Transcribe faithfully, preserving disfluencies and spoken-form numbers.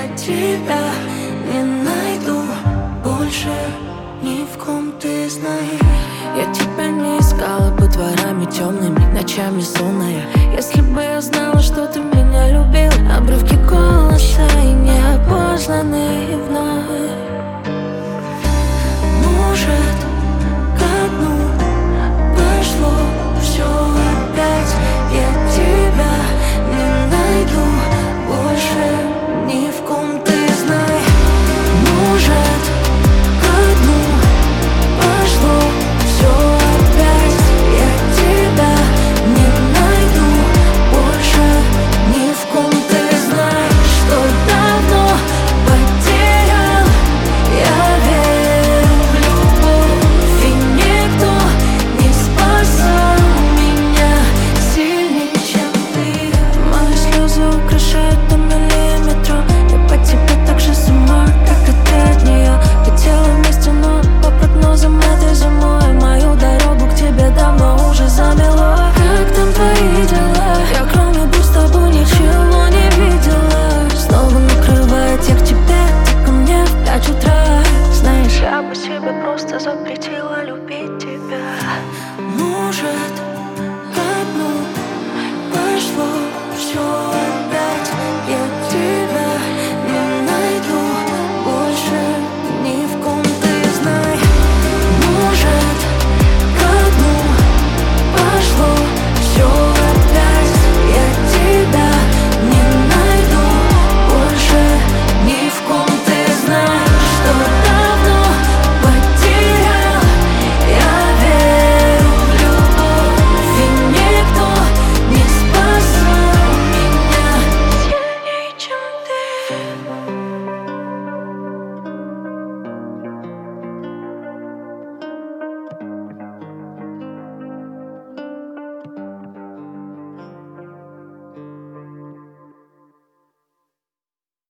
я тебя не найду больше ни в ком, ты знаешь. Я тебя не искала под дворами темными, ночами сонная. Если бы я знала, что ты меня любил, обрывки голоса и неопознанные вновь. Может, ко дну пошло все опять. Я тебя не найду больше ни в ком, ты знаешь. Может, ко дну пошло все опять. Я тебя не найду больше ни в ком, ты знаешь, что давно потерял. Я верю в любовь, и никто не спасал меня сильнее, чем ты. Мои слезы украшают тоннели метро. Я по тебе так же с ума, как и ты от нее. Хотела вместе, но по прогнозам этой зимой мою дорогу к тебе давно уже замело. Как там твои дела? Я кроме бур с тобой ничего не видела. Снова накрывает, я к тебе, ты ко мне в пять утра. Знаешь, я бы себе просто запретила любить тебя. Может,